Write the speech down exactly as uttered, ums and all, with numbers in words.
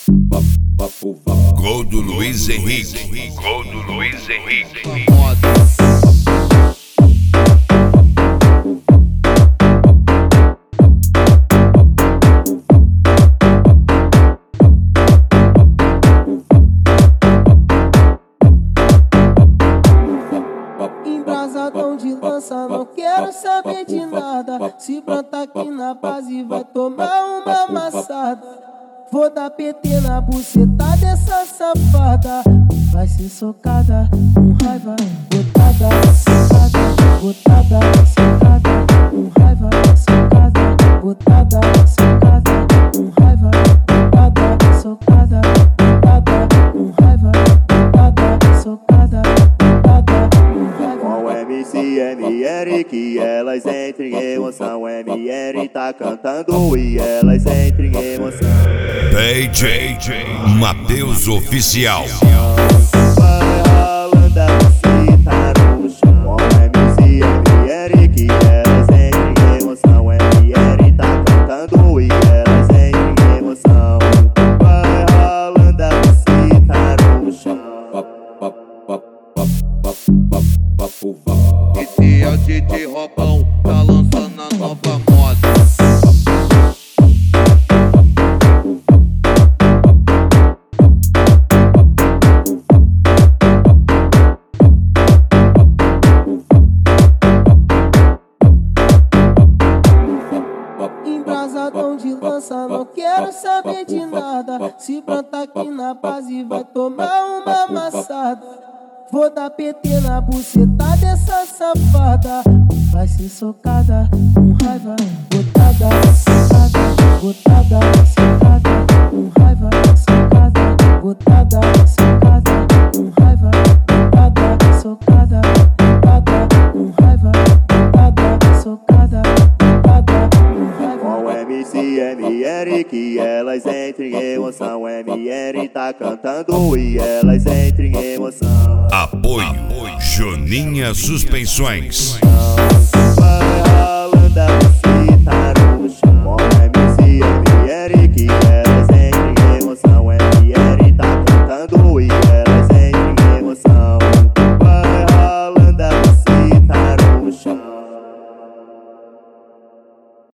Gol do Luiz Henrique. Gol do Luiz Henrique. Embrasadão de lança, não quero saber de nada. Se plantar aqui na base vai tomar uma amassada. Vou dar P T na buceta dessa safada. Vai ser socada, com raiva. Botada, socada, botada, socada, com raiva. Socada, botada, socada, com raiva. Botada, socada, botada, com raiva. Botada, socada, botada, com raiva. Com o M C M R que elas entrem em emoção. M R tá cantando e elas entrem em emoção. D J Matheus Oficial. Vai rolando a buceta no chão. Com o M C M R que elas entrem em emoção. M R tá cantando e elas entrem em emoção. Vai rolando a buceta no chão. Esse é o D J Robão, tá lançando a nova moda. Embrasadão de lança, não quero saber de nada. Se plantar aqui na base vai tomar uma amassada. Vou dar P T na buceta dessa safada. Vai ser socada, com raiva. Botada, socada, botada, socada, com raiva. Socada, botada, socada, com raiva. Botada, socada, botada, com raiva. Botada, socada, botada, com raiva. Com o M C M R que elas entrem em emoção. M R tá cantando e elas entrem em emoção. Apoio Joninha Suspensões. Vai rolando a buceta